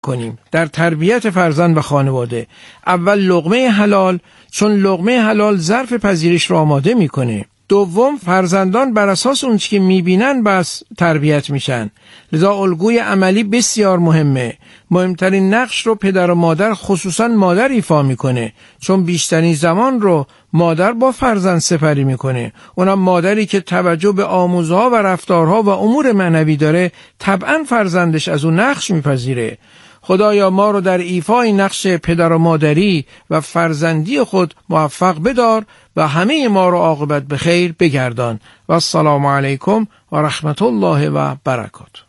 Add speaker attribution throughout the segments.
Speaker 1: کنیم در تربیت فرزند و خانواده. اول لقمه حلال، چون لقمه حلال ظرف پذیرش را آماده میکنه. دوم، فرزندان بر اساس اون چی که میبینن بس تربیت میشن، لذا الگوی عملی بسیار مهمه. مهمترین نقش رو پدر و مادر، خصوصا مادر ایفا میکنه، چون بیشترین زمان رو مادر با فرزند سپری میکنه. اونم مادری که توجه به آموزها و رفتارها و امور معنوی داره، طبعا فرزندش از اون نقش میپذیره. خدایا ما رو در ایفای نقش پدر و مادری و فرزندی خود موفق بدار و همه ما رو عاقبت به خیر بگردان. و السلام علیکم و رحمت الله و برکاته.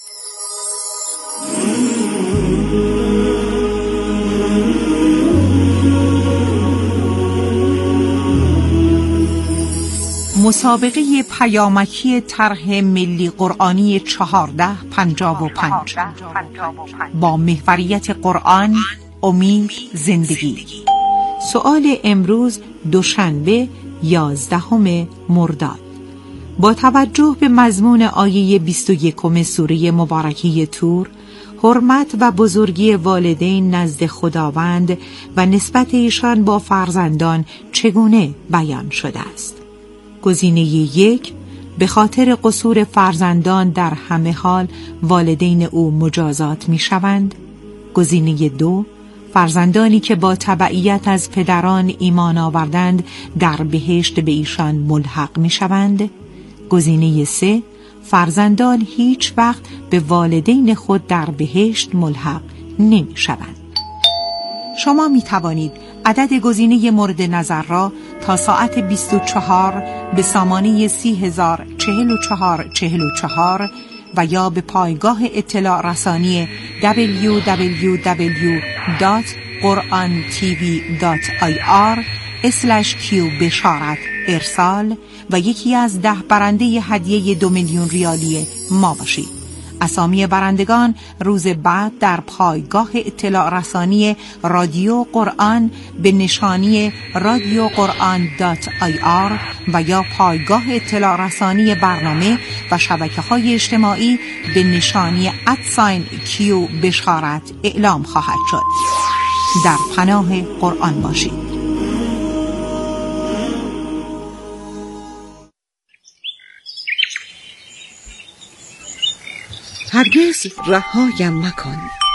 Speaker 2: مسابقه پیامکی طرح ملی قرآنی 1455 با محوریت قرآن، امید، زندگی. سؤال امروز دوشنبه 11 مرداد. با توجه به مضمون آیه 21 سوره مبارکه طور، حرمت و بزرگی والدین نزد خداوند و نسبت ایشان با فرزندان چگونه بیان شده است؟ گزینه 1، به خاطر قصور فرزندان در همه حال والدین او مجازات می شوند. گزینه 2، فرزندانی که با تبعیت از پدران ایمان آوردند در بهشت به ایشان ملحق می شوند. گزینه 3، فرزندان هیچ وقت به والدین خود در بهشت ملحق نمی شوند. شما می توانید عدد گزینه مورد نظر را تا ساعت 24 به سامانه 30,044,44 و یا به پایگاه اطلاع رسانی www.qurantv.ir/q بشارت ارسال و یکی از 10 برنده هدیه 2 میلیون ریالی ما باشید. اسامی برندگان روز بعد در پایگاه اطلاع رسانی رادیو قرآن به نشانی radioquran.ir و یا پایگاه اطلاع رسانی برنامه و شبکه‌های اجتماعی به نشانی @q بشارت اعلام خواهد شد. در پناه قرآن باشید.
Speaker 3: هرگز رهایم مکن.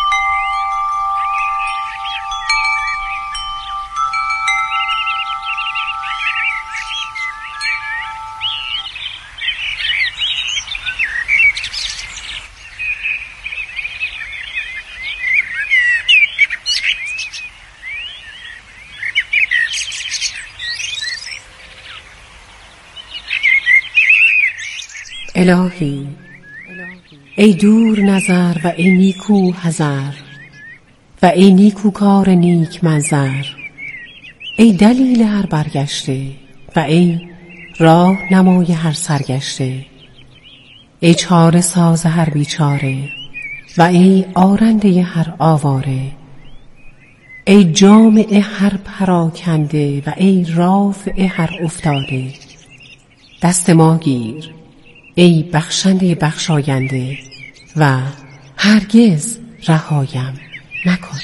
Speaker 4: الهی، ای دور نظر و ای نیکو حذر و ای نیکوکار نیک منظر، ای دلیل هر برگشته و ای راه نمای هر سرگشته، ای چاره ساز هر بیچاره و ای آرنده هر آواره، ای جامع هر پراکنده و ای رافع هر افتاده. دست ما گیر ای بخشنده بخشاینده و هرگز رهایم مکن.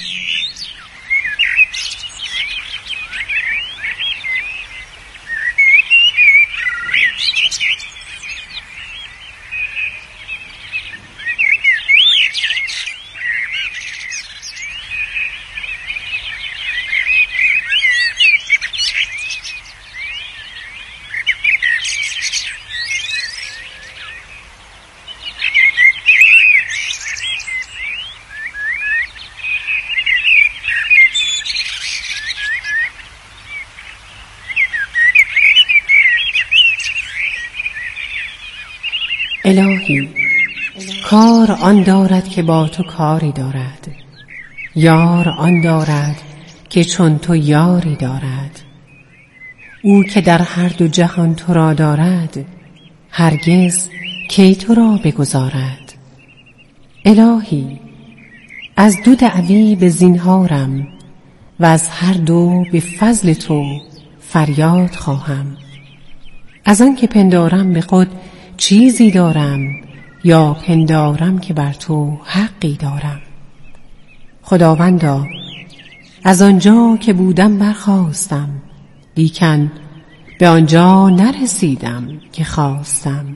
Speaker 4: الهی، کار آن دارد که با تو کاری دارد، یار آن دارد که چون تو یاری دارد. او که در هر دو جهان تو را دارد، هرگز کی تو را بگذارد. الهی، از دو دعوی به زینهارم و از هر دو به فضل تو فریاد خواهم. از آن که پندارم به خود چیزی دارم یا پندارم که بر تو حقی دارم. خداوندا، از آنجا که بودم برخاستم، لیکن به آنجا نرسیدم که خواستم.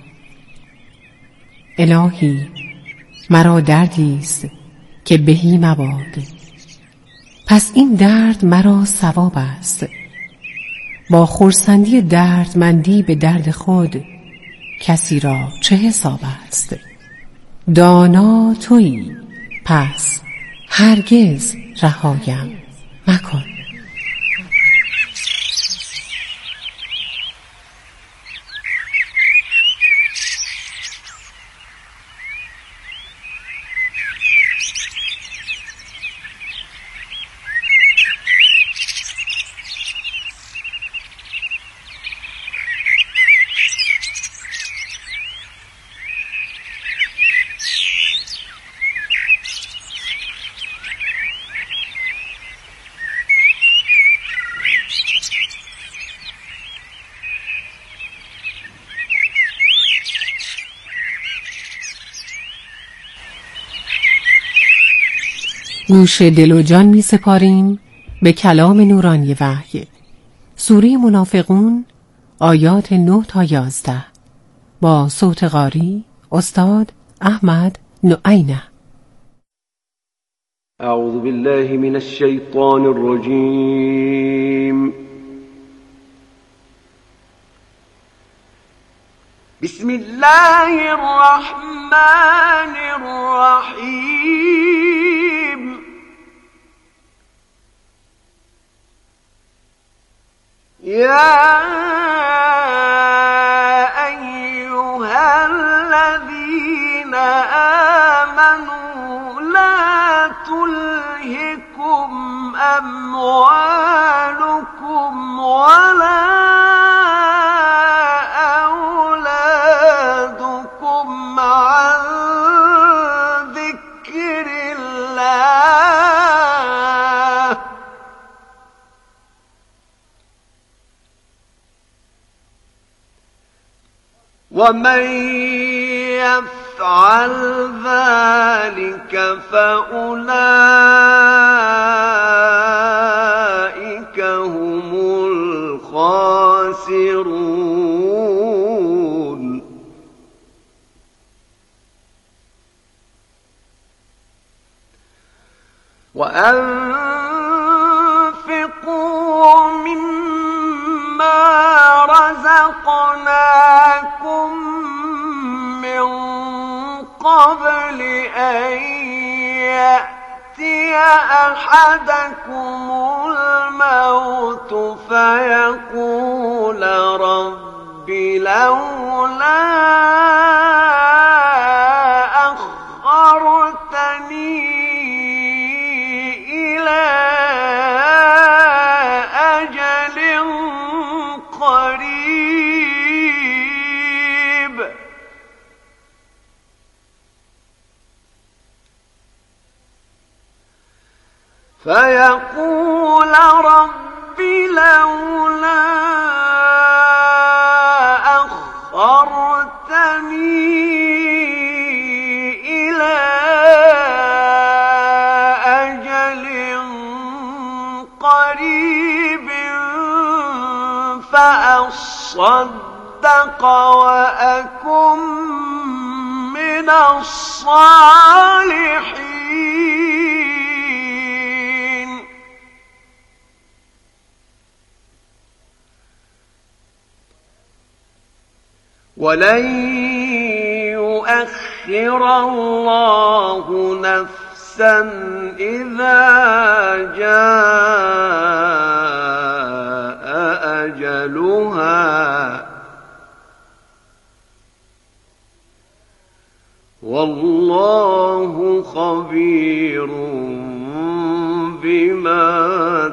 Speaker 4: الهی، مرا دردیست که بهی مباد، پس این درد مرا ثواب است. با خرسندی دردمندی به درد خود کسی را چه حساب است؟ دانا تویی، پس هرگز رهایم مکن. گوش دل و جان می سپاریم به کلام نورانی وحی، سوره منافقون، آیات 9 تا 11، با صوت قاری استاد احمد نعینه.
Speaker 5: اعوذ بالله من الشیطان الرجیم. بسم الله الرحمن الرحیم. يا أيها الذين آمنوا لا تلهكم أموالكم ولا أولادكم عن ذكر الله ومن يفعل ذلك فأولئك هم الخاسرون. وأنفقوا مما رزقناكم من قبل أن يأتي أحدكم الموت فيقول رب لولا أخرتني إلى أجل قريب فيقول رب لولا أخرتني إلى أجل قريب فأصدق وأكن من الصالحين. ولن يؤخر الله نفسا إذا جاء أجلها والله خبير بما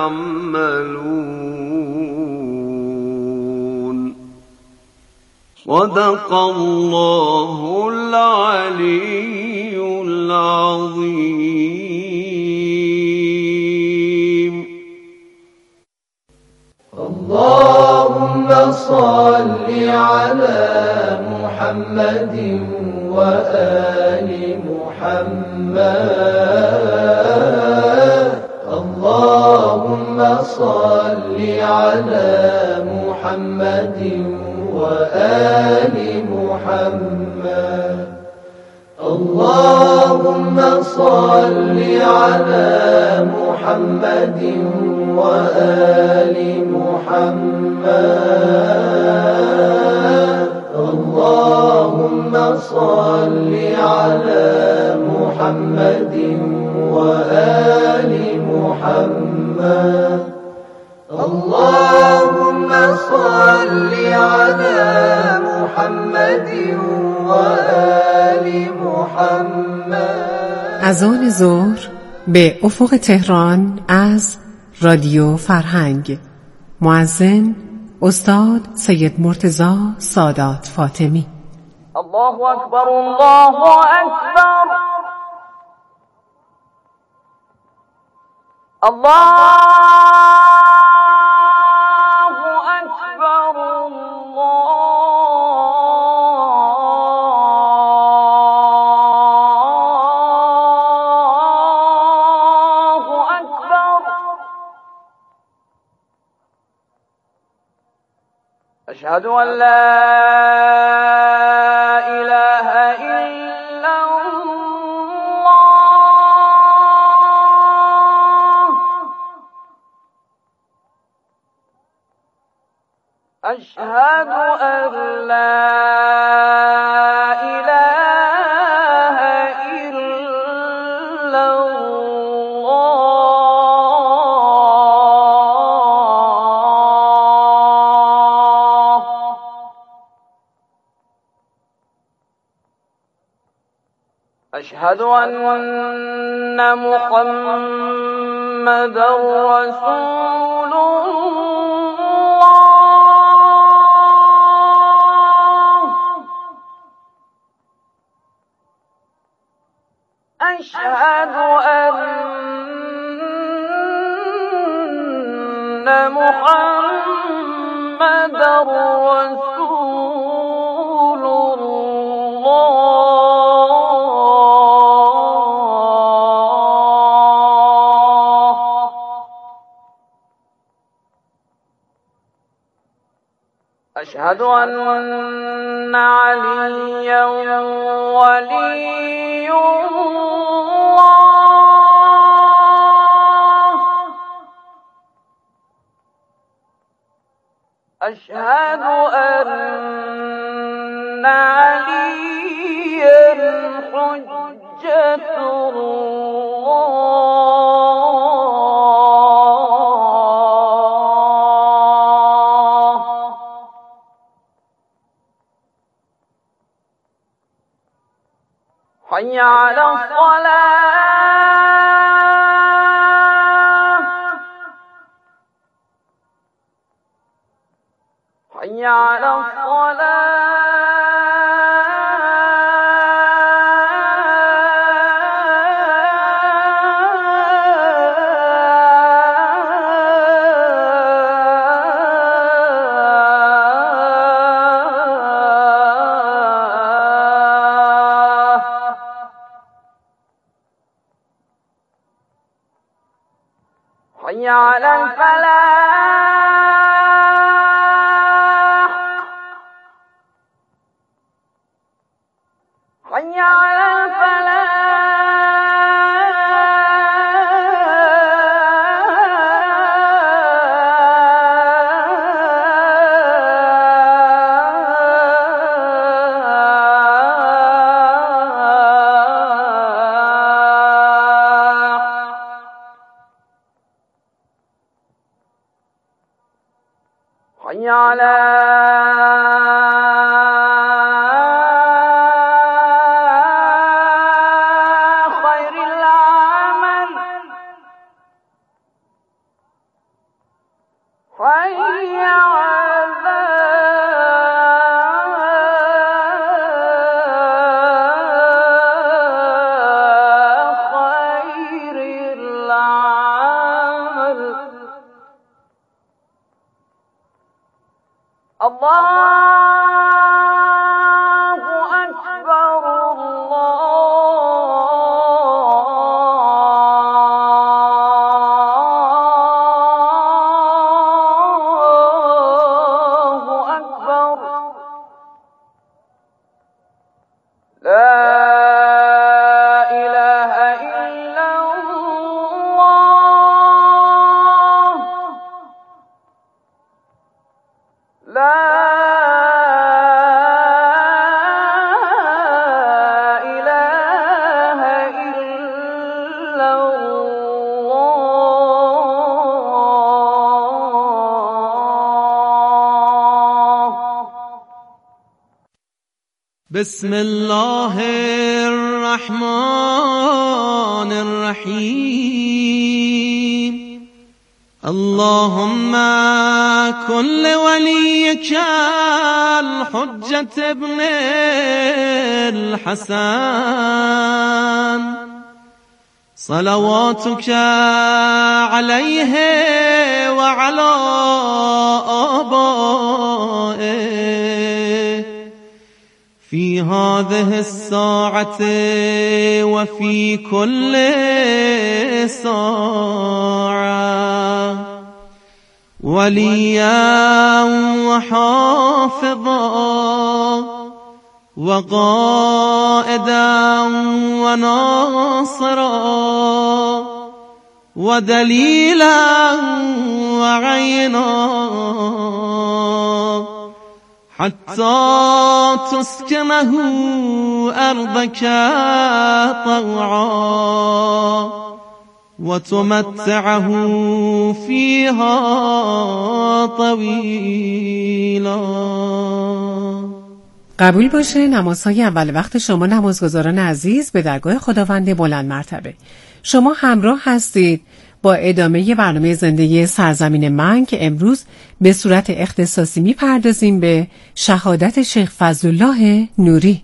Speaker 5: تعملون. صدق الله العلي العظيم.
Speaker 6: اللهم صل على محمد وآل محمد صل على محمد وآل محمد اللهم صل على محمد وآل محمد اللهم صل على محمد وآل محمد.
Speaker 4: اذان ظهر به افق تهران از رادیو فرهنگ. مؤذن استاد سید مرتضی سادات فاطمی.
Speaker 7: الله اکبر الله اکبر أشهد أن لا إله إلا الله أشهد أن لا إله إلا أشهد أن محمدا رسول الله أشهد أن محمدا رسول الله أشهد أن عليا ولي الله أشهد أن عليا حجة حي على الصلاة حي على حي على الفلاح حي على حي على خير العمل حي على خير العمل الله أكبر الله أكبر لا إله إلا
Speaker 8: بسم الله الرحمن الرحیم اللهم كن لوليك الحجة ابن الحسن صلواتك عليه وعلى آبائه في هذه الساعة وفي كل ساعة وليا وحافظا وقائدا وناصرا ودليلا وعينا حتى تسكنه أرضك طوعا وتمتعه فيها طويلا.
Speaker 4: قبول باشه نمازهای اول وقت شما نمازگزاران عزیز به درگاه خداوند بلند مرتبه. شما همراه هستید با ادامه برنامه زندگی سرزمین من که امروز به صورت اختصاصی میپردازیم به شهادت شیخ فضلالله نوری.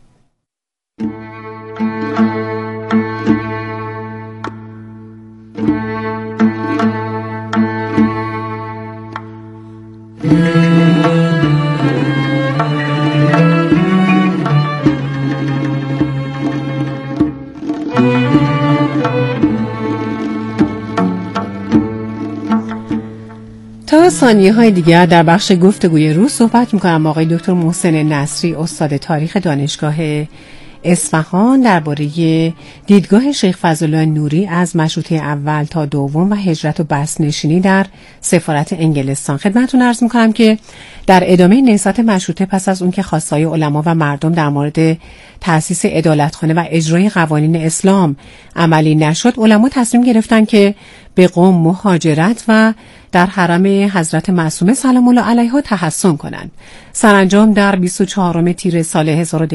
Speaker 4: تا ثانیه های دیگر در بخش گفتگوی روز صحبت میکنم آقای دکتر محسن نصری، استاد تاریخ دانشگاه اصفهان، درباره دیدگاه شیخ فضلالله نوری از مشروطه اول تا دوم و هجرت و بسنشینی در سفارت انگلستان. خدمتتون عرض میکنم که در ادامه نهضت مشروطه پس از اون که خواستای علما و مردم در مورد تأسیس عدالتخانه و اجرای قوانین اسلام عملی نشد، علما تصمیم گرفتن که به قم مهاجرت و در حرم حضرت معصومه سلام الله علیها تحصن کنند. سرانجام در 24 تیر سال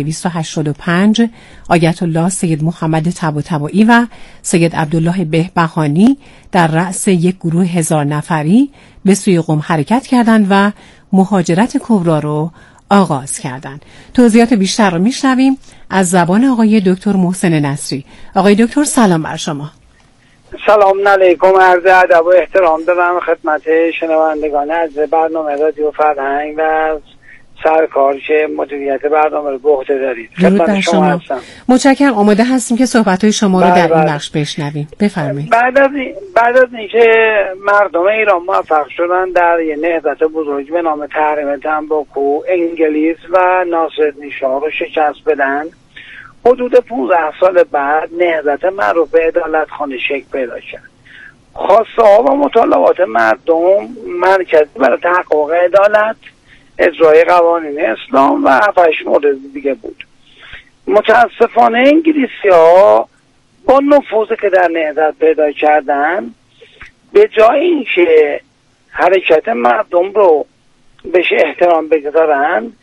Speaker 4: 1285 آیت الله سید محمد طباطبایی و سید عبدالله بهبهانی در رأس یک گروه 1000 نفری به سوی قم حرکت کردند و مهاجرت کبرا رو آغاز کردند. توضیحات بیشتر رو میشنویم از زبان آقای دکتر محسن نصری. آقای دکتر سلام بر شما.
Speaker 9: سلام علیکم، عرض ادب و احترام دارم خدمت شنوندگان از برنامه رادیو فرهنگ و سرکار که مدیریت برنامه رو به عهده دارید. خدمت شما هستم.
Speaker 4: متشکرم. آماده هستیم که صحبت‌های شما رو در این بخش بشنویم. بفرمایید.
Speaker 9: بعد از اینکه مردم ایران موفق شدن در یه نهضت بزرگ به نام تحریم تنباکو، انگلیس و ناصرالدین شاه رو شکست بدن، حدود 15 سال بعد نهضت معروف به عدالتخانه شکل پیدا کرد. خواسته ها و مطالبات مردم مرکزی برای تحقق عدالت، اجرای قوانین اسلام و 7 مورد دیگه بود. متاسفانه انگلیسی ها با نفوذی که در نهضت پیدا کردن، به جای اینکه حرکت مردم رو بهش احترام بگذارن،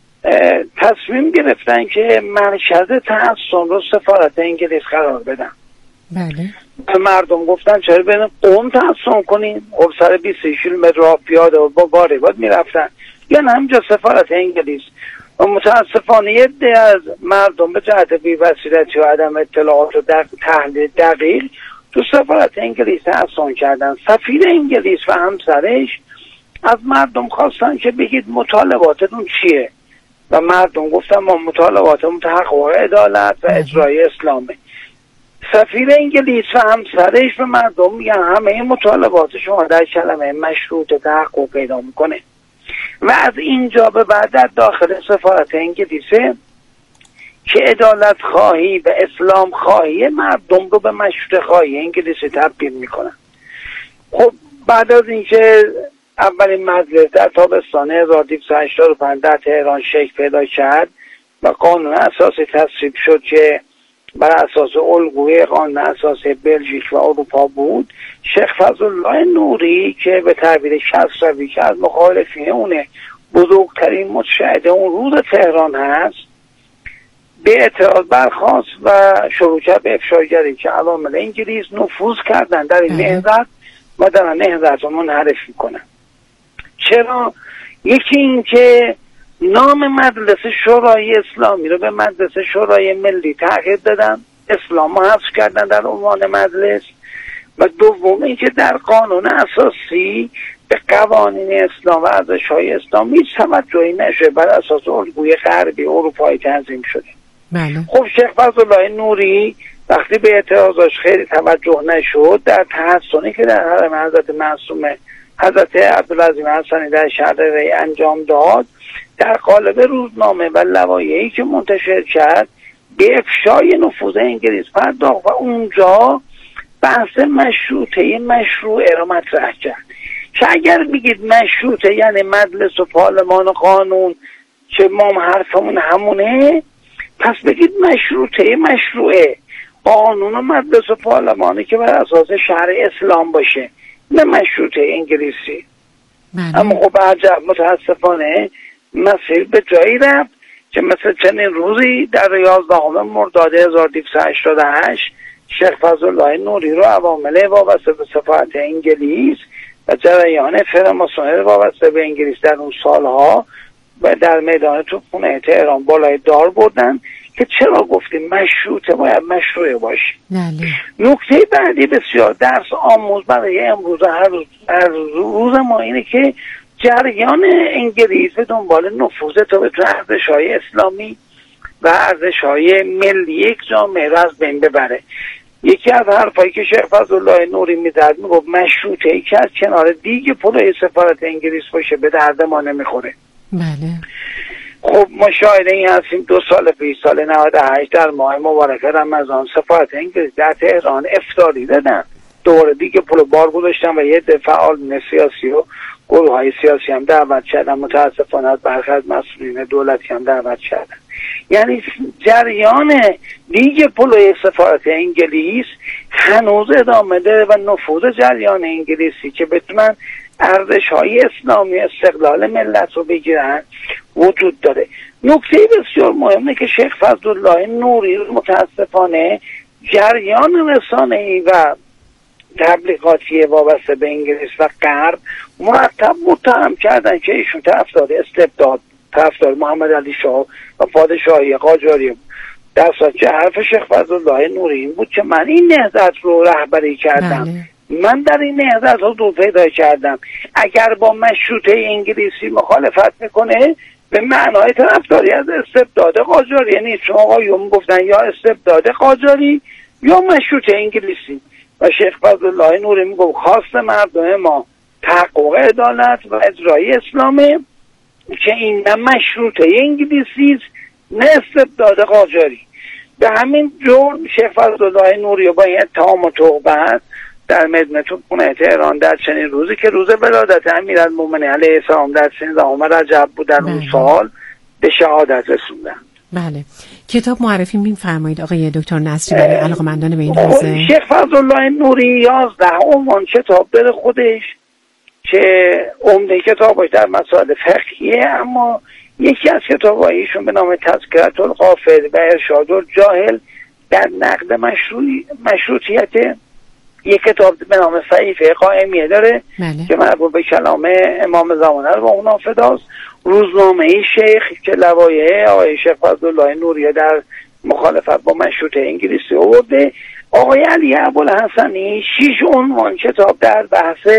Speaker 9: تصمیم گرفتن که مرکز تحصن رو سفارت انگلیس قرار بدن.
Speaker 4: بله.
Speaker 9: مردم گفتن چرا بریم قم تحصن کنیم؟ خب سر 20 کیلومتر راه پیاده و با بارباد میرفتن، یا نه همجا سفارت انگلیس. و متاسفانه یه عده از مردم به جهت بی‌بصیرتی و عدم اطلاعات و تحلیل دقیق تو سفارت انگلیس تحصن کردن. سفیر انگلیس و همسرش از مردم خواستن که بگید مطالباتتون چیه؟ و مردم گفتن ما مطالباتمون تحقق عدالت و اجرای اسلامه. سفیر انگلیس و همسرش به مردم میگن همه این مطالبات شما در کلمه مشروط تحقق پیدا میکنه. و از اینجا به بعد در داخل سفارت انگلیسه که عدالت خواهی و اسلام خواهی مردم رو به مشروط خواهی انگلیسی تبدیل میکنن. خب بعد از اینکه اولین مجلس در تابستان 1285 در تهران شکل پیدا کرد و قانون اساسی تصویب شد که بر اساس الگوی قانون اساسی بلژیک و اروپا بود. شیخ فضلالله نوری که به تعبیر کسروی که از مخالفین اونه بزرگترین متشهد اون روز تهران هست، به اعتراض برخاست و شروع کرد به افشاگری که عوامل انگلیس نفوذ کردن در این نهضت و در نهضت رو منحرف میکنن. چرا؟ یکی این که نام مجلس شورای اسلامی رو به مجلس شورای ملی تغییر دادن، اسلام رو حذف کردن در عنوان مجلس. و دوم این که در قانون اساسی به قوانین اسلام و ارزش‌های اسلامی هیچ توجهی نشه، بر اساس الگوی غربی اروپایی تنظیم شده.
Speaker 4: بله.
Speaker 9: خب شیخ فضلالله نوری وقتی به اعتراضاش خیلی توجه نشد، در تحسنی که در حرم حضرت معصومه حضرت عبدالعظیم حسنی در شهر ری انجام داد، در قالب روزنامه و لوایحی که منتشر کرد به افشای نفوذ انگلیس پرداخت و اونجا بحث مشروطه مشروعه را مطرح کرد که اگر بگید مشروطه یعنی مجلس و پارلمان و قانون که ما حرفمون همونه، پس بگید مشروطه مشروعه، قانون و مجلس و پارلمانی که بر اساس شرع اسلام باشه، نه مشروطه انگلیسی. اما خب عجب متاسفانه مسیر به جایی رفت که مثل چنین روزی در 11 مرداد 1288 شیخ فضلالله نوری رو عوامل وابسته به سفارت انگلیس و جریان فراماسونری وابسته به انگلیس در اون سالها و در میدان توپخانه تهران بالای دار بردن که چرا گفتیم مشروطه باید مشروعه باشه. نکته بعدی بسیار درس آموز برای امروز هر روز ما اینه که جریان انگلیس به دنبال نفوذ تا به ارزش‌های اسلامی و ارزش‌های ملی یک جامعه را از بین ببره. یکی از حرفایی که شیخ فضلالله نوری می‌زد میگفت مشروطه ای که از کنار دیگه پلوی سفارت انگلیس باشه به درد ما نمیخوره.
Speaker 4: بله.
Speaker 9: خب ما شاهد این هستیم 2 سال پیش سال 98 در ماه مبارک رمضان سفارت انگلیس در تهران افطاری دادن، دوباره دیگه پلو بار گذاشتن و یه فعالین سیاسی و گروه‌های سیاسی هم دعوت کردن، متاسفانه از برخی از مسئولین دولتی هم دعوت کردن. یعنی جریان دیگه پلوی سفارت انگلیس هنوز ادامه داره و نفوذ جریان انگلیسی که بتونن ارزش‌های اسلامی استقلال ملت رو بگیرن وجود داره. نکته بسیار مهمه که شیخ فضلالله نوری متاسفانه جریان رسانه‌ای و تبلیغاتی وابسته به انگلیس و غرب مرتب متهم کردن که ایشون طرفدار استبداد، طرفدار محمد علی شاه و پادشاهی قاجاری بود، در صورتی که حرف شیخ فضلالله نوری این بود که من این نهضت رو رهبری کردم. من در این نهضت حضور پیدا کردم. اگر با مشروطه انگلیسی مخالفت میکنه به معنای طرفداری از استبداد قاجاری، یعنی چون آقایون گفتن یا استبداد قاجاری یا مشروطه انگلیسی. و شیخ فضلالله نوری میگه خواست مردم ما تحقق عدالت و اجرای اسلامه که این نه مشروطه انگلیسی است نه استبداد قاجاری. به همین جور شیخ فضلالله نوری با این اتهام و تهمت در میدان توپخانه تهران در چنین روزی که روز ولادت امیرالمومنین علیه السلام در 13 رجب بود در اون سال به شهادت رسوندن.
Speaker 4: بله. کتاب معرفی می‌فرمایید آقای دکتر نصری برای علاقه‌مندان به این حوزه؟
Speaker 9: شیخ فضلالله نوری 11 عنوان کتاب داره خودش که عمده کتابش در مسائل فقهیه، اما یکی از کتابایشون به نام تذکرة الغافل و ارشاد الجاهل در نقد مشروطیت، یک کتاب به نام صحیفه قائمیه داره که مربوط به کلام امام زمانه رو با اونا فداست. روزنامه شیخ که لوایح آقای شیخ فضلالله نوری در مخالفت با مشروطه انگلیسی آورده. آقای علی ابوالحسنی 6 عنوان کتاب در بحث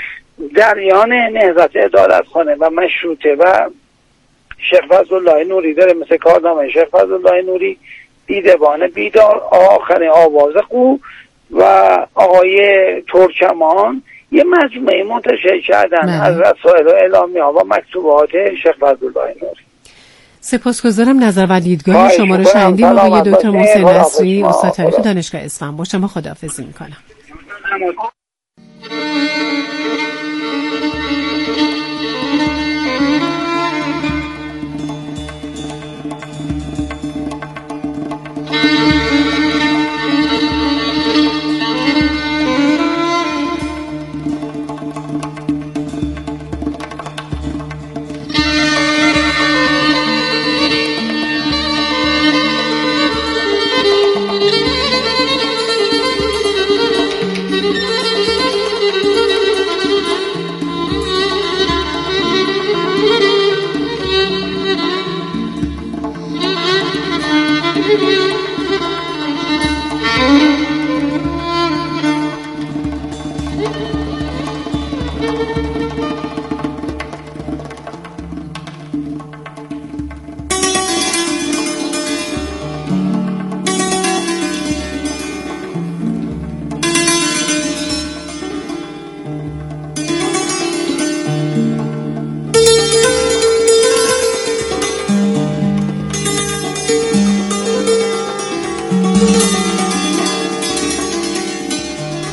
Speaker 9: جریان نهضت عدالتخانه و مشروطه و شیخ فضلالله نوری داره، مثل کارنامه شیخ فضلالله نوری، دیدبان بیدار، آخرین آواز قو و آقای ترکمان. یه مجموعه منتشر کردن از رسائل و اعلامیه‌ها و مکتوبات شیخ فضلالله نوری.
Speaker 4: سپاسگزارم. نظر و دیدگاه شما رو شنیدیم. آقای دکتر محسن نصری، استاد تاریخ دانشگاه اصفهان، با شما خداحافظی می‌کنم.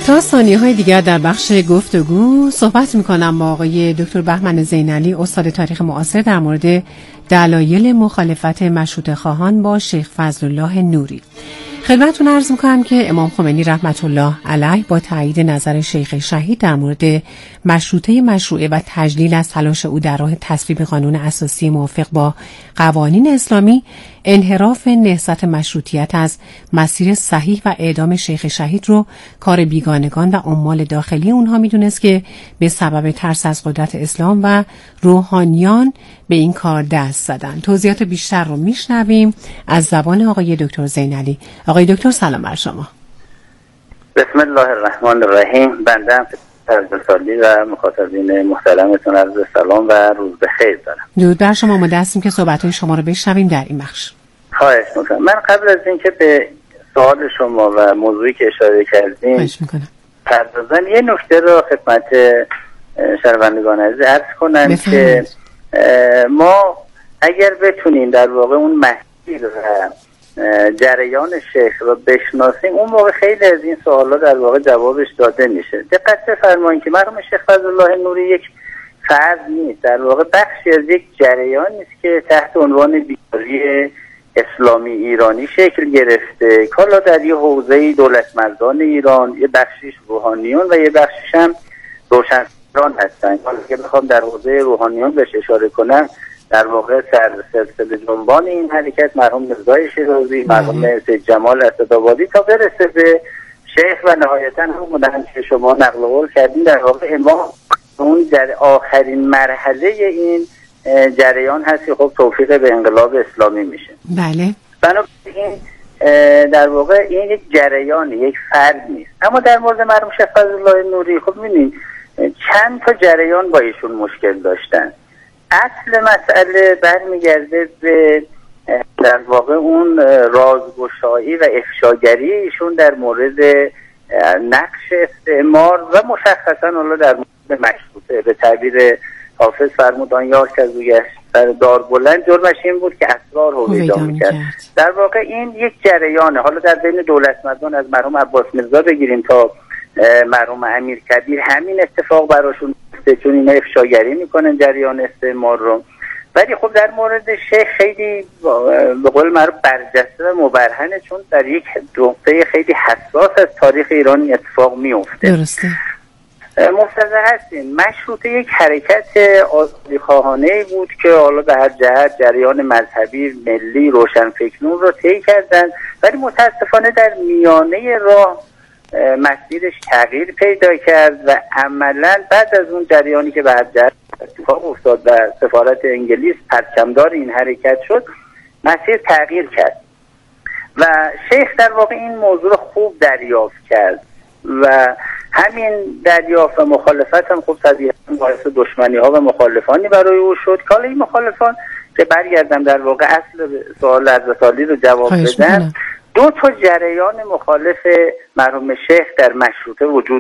Speaker 4: تا ثانیه‌های دیگر در بخش گفتگو صحبت می‌کنم با آقای دکتر بهمن زینعلی، استاد تاریخ معاصر، در مورد دلایل مخالفت مشروطه خواهان با شیخ فضلالله نوری. خدمتتون عرض می‌کنم که امام خمینی رحمت الله علیه با تایید نظر شیخ شهید در مورد مشروطه مشروعه و تجلیل از تلاش او در راه تصویب قانون اساسی موافق با قوانین اسلامی، انحراف نهضت مشروطیت از مسیر صحیح و اعدام شیخ شهید رو کار بیگانگان و عمال داخلی اونها میدونست که به سبب ترس از قدرت اسلام و روحانیان به این کار دست زدن. توضیحات بیشتر رو میشنویم از زبان آقای دکتر زینعلی. آقای دکتر سلام بر شما.
Speaker 10: بسم الله الرحمن الرحیم. بنده سالی و مخاطبین محترمتون عرض سلام و روز بخیر دارم.
Speaker 4: درود بر شما. آماده هستیم که صحبت‌های شما رو بشنویم در این بخش.
Speaker 10: خواهش می‌کنم. من قبل از اینکه به سوال شما و موضوعی که اشاره کردیم
Speaker 4: خواهش می‌کنم
Speaker 10: پردازن یه نکته رو خدمت شنوندگان عزیز عرض کنم که ما اگر بتونیم در واقع اون مسیر و جریان شیخ رو بشناسیم، اون موقع خیلی از این سوالا در واقع جوابش داده میشه. دقت بفرمایید که مرحوم شیخ فضلالله نوری یک فرد نیست، در واقع بخشی از یک جریانی است که تحت عنوان بیداری اسلامی ایرانی شکل گرفته. حالا در یه حوزه دولتمردان ایران، یه بخشیش روحانیون و یه بخشیش هم روشنفکران هستن. حالا که بخوام در حوزه روحانیون بهش اشاره کنم، در واقع سلسله جنبان این حرکت مرحوم میرزای شیرازی، مرحوم سید جمال اسدآبادی تا برسه به شیخ و نهایتا همون که شما نقل قول کردین، در واقع امام اون در آخرین مرحله این جریان هست که خب توفیق به انقلاب اسلامی میشه.
Speaker 4: بله.
Speaker 10: بنابراین در واقع این یک جریان، یک فرد نیست. اما در مورد مرحوم شیخ فضلالله نوری خب می‌بینید چند تا جریان با ایشون مشکل داشتن. اصل مسئله برمیگرده به در واقع اون رازگشایی و افشاگری ایشون در مورد نقش استعمار و مشخصا حالا در مورد مشروطه. به تعبیر حافظ فرمودن یا که از اوی سر دار بلند، جرمش این بود که اسرار هویدا میکرد. در واقع این یک جریانه. حالا در بین دولتمردان از مرحوم عباس میرزا بگیریم تا مرحوم امیر کبیر همین اتفاق براشون میفته، چون اینا افشاگری میکنن جریان استعمار رو. ولی خب در مورد شیخ خیلی به قول معروف برجسته و مبرهنه، چون در یک نقطه خیلی حساس از تاریخ ایران اتفاق میفته.
Speaker 4: درسته.
Speaker 10: مفتضح هستین. مشروطه یک حرکت آزادیخواهانه بود که حالا به هر جهت جریان مذهبی ملی روشنفکرون رو طی کردن، ولی متاسفانه در میانه راه مسیرش تغییر پیدا کرد و عملا بعد از اون جریانی که به هر جهت اتفاق افتاد و سفارت انگلیس پرچمدار این حرکت شد، مسیر تغییر کرد و شیخ در واقع این موضوع رو خوب دریافت کرد و همین دریافت و مخالفت هم خب طبیعتاً باعث دشمنی ها و مخالفانی برای او شد. که حالا این مخالفان که برگردم در واقع اصل سوال عرض رو جواب بدم، دو تا جریان مخالف مرحوم شیخ در مشروطه وجود